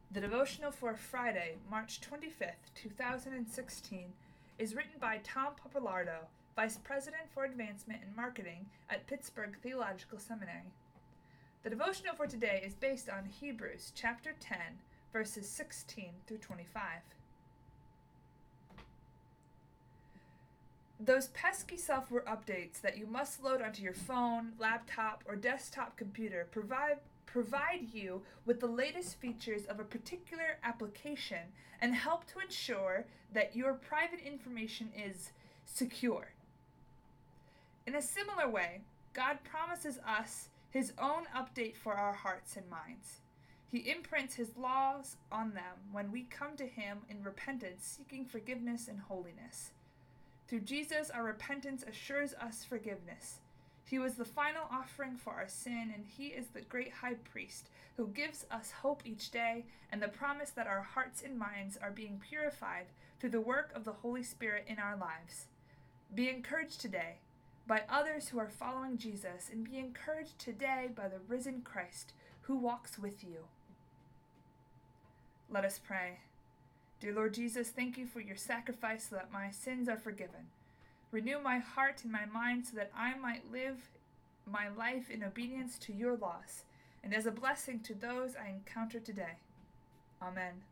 The devotional for Friday, March 25th, 2016, is written by Tom Popolardo, Vice President for Advancement and Marketing at Pittsburgh Theological Seminary. The devotional for today is based on Hebrews chapter 10, verses 16 through 25. Those pesky software updates that you must load onto your phone, laptop, or desktop computer provide you with the latest features of a particular application and help to ensure that your private information is secure. In a similar way, God promises us His own update for our hearts and minds. He imprints His laws on them when we come to Him in repentance, seeking forgiveness and holiness. Through Jesus, our repentance assures us forgiveness. He was the final offering for our sin, and He is the great high priest who gives us hope each day and the promise that our hearts and minds are being purified through the work of the Holy Spirit in our lives. Be encouraged today by others who are following Jesus, and be encouraged today by the risen Christ who walks with you. Let us pray. Dear Lord Jesus, thank you for your sacrifice so that my sins are forgiven. Renew my heart and my mind so that I might live my life in obedience to your laws and as a blessing to those I encounter today. Amen.